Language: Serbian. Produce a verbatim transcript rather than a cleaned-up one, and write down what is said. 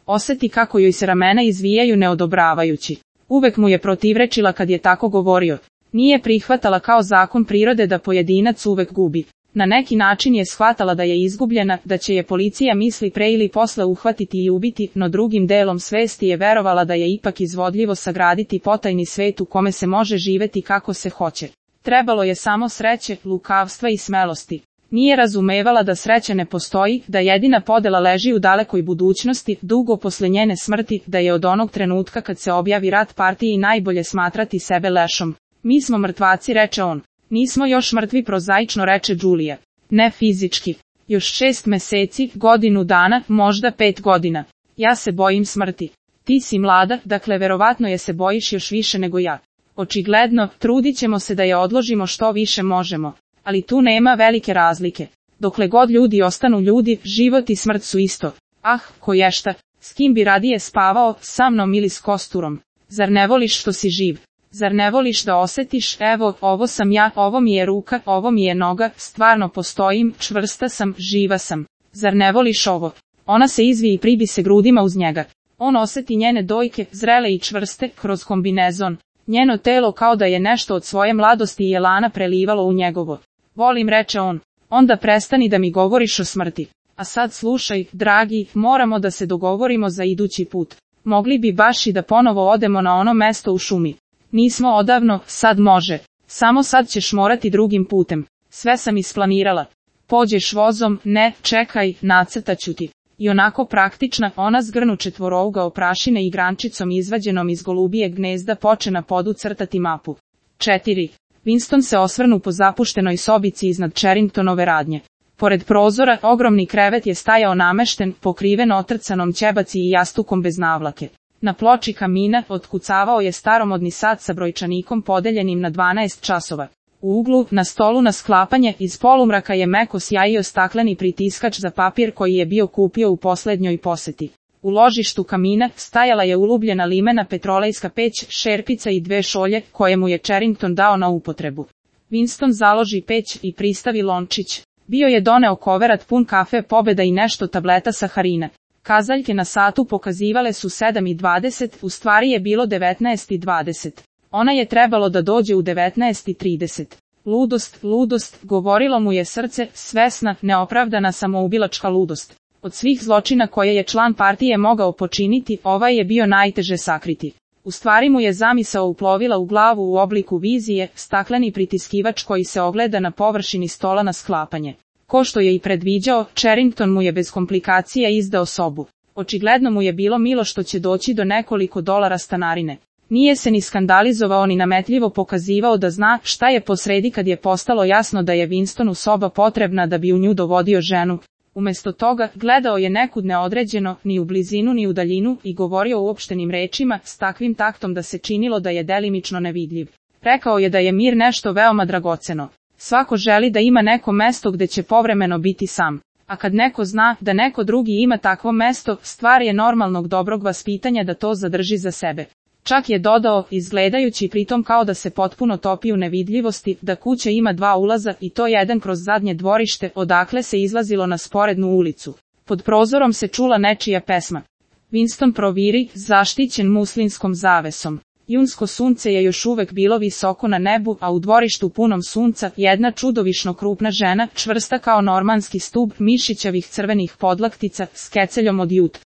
Oseti kako joj se ramena izvijaju neodobravajući. Uvek mu je protivrečila kad je tako govorio. Nije prihvatala kao zakon prirode da pojedinac uvek gubi. Na neki način je shvatala da je izgubljena, da će je policija misli pre ili posle uhvatiti i ubiti, no drugim delom svesti je verovala da je ipak izvodljivo sagraditi potajni svet u kome se može živeti kako se hoće. Trebalo je samo sreće, lukavstva i smelosti. Nije razumevala da sreća ne postoji, da jedina podela leži u dalekoj budućnosti, dugo posle njene smrti, da je od onog trenutka kad se objavi rat partiji najbolje smatrati sebe lešom. Mi smo mrtvaci, reče on. Nismo još mrtvi, prozaično reče Đulija. Ne fizički. Još šest meseci, godinu dana, možda pet godina. Ja se bojim smrti. Ti si mlada, dakle verovatno je se bojiš još više nego ja. Očigledno, trudit ćemo se da je odložimo što više možemo. Ali tu nema velike razlike. Dokle god ljudi ostanu ljudi, život i smrt su isto. Ah, koješta, s kim bi radije spavao, sa mnom ili s kosturom? Zar ne voliš što si živ? Zar ne voliš da osetiš, evo, ovo sam ja, ovo mi je ruka, ovo mi je noga, stvarno postojim, čvrsta sam, živa sam. Zar ne voliš ovo? Ona se izvije i pribi se grudima uz njega. On oseti njene dojke, zrele i čvrste, kroz kombinezon. Njeno telo kao da je nešto od svoje mladosti i elana prelivalo u njegovo. Volim, reče on. Onda prestani da mi govoriš o smrti. A sad slušaj, dragi, moramo da se dogovorimo za idući put. Mogli bi baš i da ponovo odemo na ono mesto u šumi. Nismo odavno, sad može. Samo sad ćeš morati drugim putem. Sve sam isplanirala. Pođeš vozom, ne, čekaj, nacrtaću ti. I onako praktična, ona zgrnu četvorouga oprašine i grančicom izvađenom iz golubijeg gnezda poče na podu crtati mapu. četiri. Winston se osvrnu po zapuštenoj sobici iznad Cherringtonove radnje. Pored prozora, ogromni krevet je stajao namešten, pokriven otrcanom ćebaci i jastukom bez navlake. Na ploči kamina otkucavao je staromodni sat sa brojčanikom podeljenim na dvanaest časova. U uglu, na stolu na sklapanje, iz polumraka je meko sjajio stakleni pritiskač za papir koji je bio kupio u poslednjoj poseti. U ložištu kamina stajala je ulubljena limena petrolejska peć, šerpica i dve šolje, koje mu je Cherrington dao na upotrebu. Winston založi peć i pristavi lončić. Bio je doneo koverat pun kafe Pobeda i nešto tableta saharina. Kazaljke na satu pokazivale su sedam i dvadeset, u stvari je bilo devetnaest i dvadeset. Ona je trebalo da dođe u devetnaest i trideset. Ludost, ludost, govorilo mu je srce, svesna, neopravdana samoubilačka ludost. Od svih zločina koje je član partije mogao počiniti, ovaj je bio najteže sakriti. U stvari mu je zamisao uplovila u glavu u obliku vizije, stakleni pritiskivač koji se ogleda na površini stola na sklapanje. Ko što je i predviđao, Cherrington mu je bez komplikacija izdao sobu. Očigledno mu je bilo milo što će doći do nekoliko dolara stanarine. Nije se ni skandalizovao ni nametljivo pokazivao da zna šta je posredi kad je postalo jasno da je Winstonu soba potrebna da bi u nju dovodio ženu. Umesto toga, gledao je nekud neodređeno, ni u blizinu ni u daljinu, i govorio uopštenim rečima, s takvim taktom da se činilo da je delimično nevidljiv. Rekao je da je mir nešto veoma dragoceno. Svako želi da ima neko mesto gde će povremeno biti sam. A kad neko zna da neko drugi ima takvo mesto, stvar je normalnog dobrog vaspitanja da to zadrži za sebe. Čak je dodao, izgledajući pritom kao da se potpuno topi u nevidljivosti, da kuća ima dva ulaza i to jedan kroz zadnje dvorište, odakle se izlazilo na sporednu ulicu. Pod prozorom se čula nečija pesma. Winston proviri, zaštićen muslinskom zavesom. Junsko sunce je još uvek bilo visoko na nebu, a u dvorištu punom sunca, jedna čudovišno krupna žena, čvrsta kao normanski stub, mišićavih crvenih podlaktica, s keceljom od juta.